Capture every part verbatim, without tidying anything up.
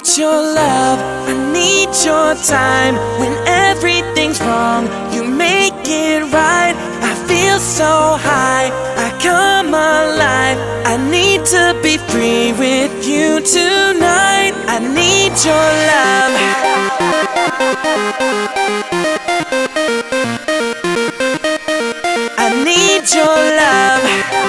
need your love, I need your time. When everything's wrong, you make it right. I feel so high, I come alive. I need to be free with you tonight. I need your love. I need your love.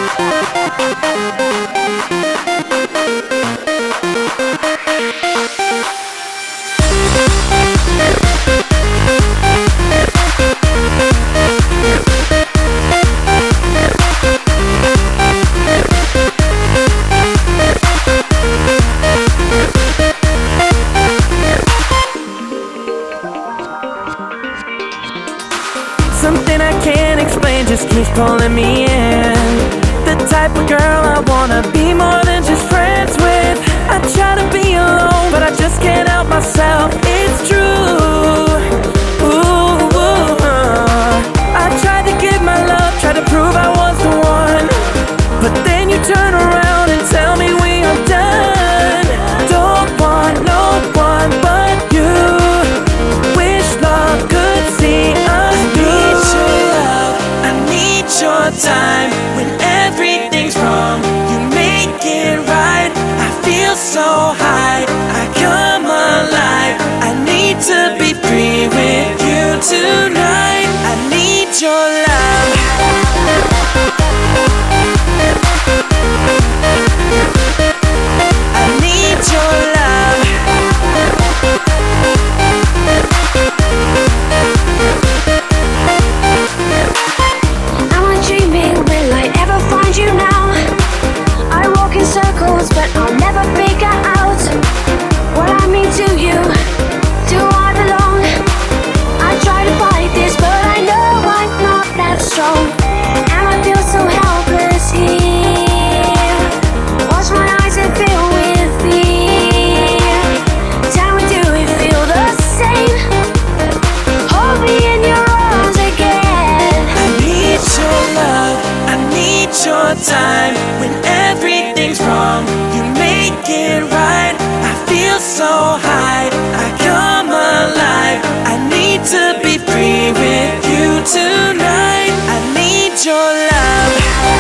Something I can't explain just keeps pulling me in. The type of girl I wanna be more than just friends with. I try to be alone, but I just can't help myself. It's true. Ooh, ooh, uh. I tried to give my love, tried to prove I was the one, but then you turn around and tell me we are done. Don't want no one but you. Wish love could see us through. I need your time. When everything's wrong, you make it right. I feel so high, I come alive. I need to be free with you tonight. I need your love. I need your love. Am I dreaming? Will I ever find you now? I walk in circles, but I'll never figure out what I mean to you. Do I belong? I try to fight this, but I know I'm not that strong. And I feel so helpless here. Watch my eyes and fill with fear. Tell me, do we feel the same? Hold me in your arms again. I need your love, I need your time. When everything's wrong, you make it right. I feel so high, I come alive. I need to be free with you tonight. I need your love.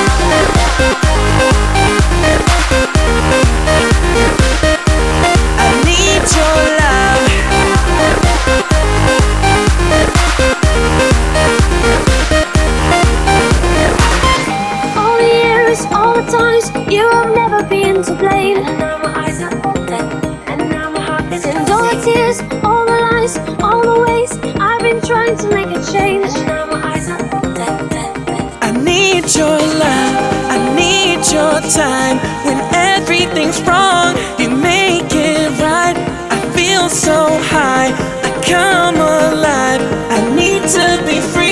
I need your love. All the years, all the times, you have never been to blame. And now my eyes are open, and now my heart is in. And all the tears, all the lies, all the ways I've been trying to make a change. And now my eyes are open. I need your love, I need your time. When everything's wrong, you make it right. I feel so high, I come alive. I need to be free.